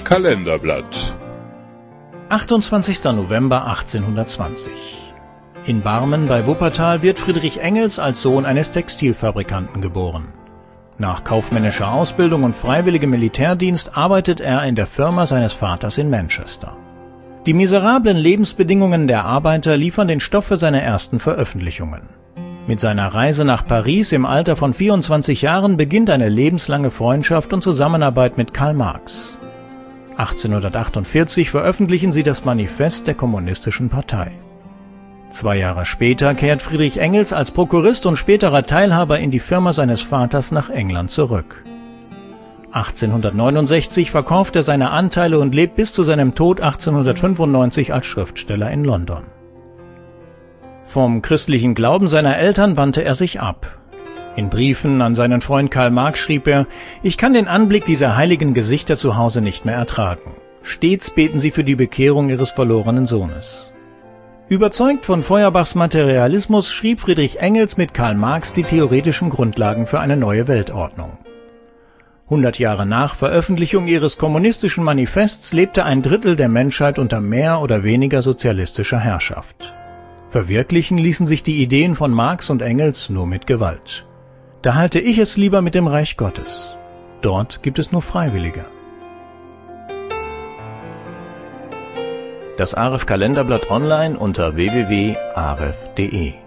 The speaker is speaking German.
Kalenderblatt. 28. November 1820. In Barmen bei Wuppertal wird Friedrich Engels als Sohn eines Textilfabrikanten geboren. Nach kaufmännischer Ausbildung und freiwilligem Militärdienst arbeitet er in der Firma seines Vaters in Manchester. Die miserablen Lebensbedingungen der Arbeiter liefern den Stoff für seine ersten Veröffentlichungen. Mit seiner Reise nach Paris im Alter von 24 Jahren beginnt eine lebenslange Freundschaft und Zusammenarbeit mit Karl Marx. 1848 veröffentlichen sie das Manifest der Kommunistischen Partei. 2 Jahre später kehrt Friedrich Engels als Prokurist und späterer Teilhaber in die Firma seines Vaters nach England zurück. 1869 verkauft er seine Anteile und lebt bis zu seinem Tod 1895 als Schriftsteller in London. Vom christlichen Glauben seiner Eltern wandte er sich ab. In Briefen an seinen Freund Karl Marx schrieb er: Ich kann den Anblick dieser heiligen Gesichter zu Hause nicht mehr ertragen. Stets beten sie für die Bekehrung ihres verlorenen Sohnes. Überzeugt von Feuerbachs Materialismus schrieb Friedrich Engels mit Karl Marx die theoretischen Grundlagen für eine neue Weltordnung. 100 Jahre nach Veröffentlichung ihres kommunistischen Manifests lebte ein Drittel der Menschheit unter mehr oder weniger sozialistischer Herrschaft. Verwirklichen ließen sich die Ideen von Marx und Engels nur mit Gewalt. Da halte ich es lieber mit dem Reich Gottes. Dort gibt es nur Freiwillige. Das AREF Kalenderblatt online unter www.aref.de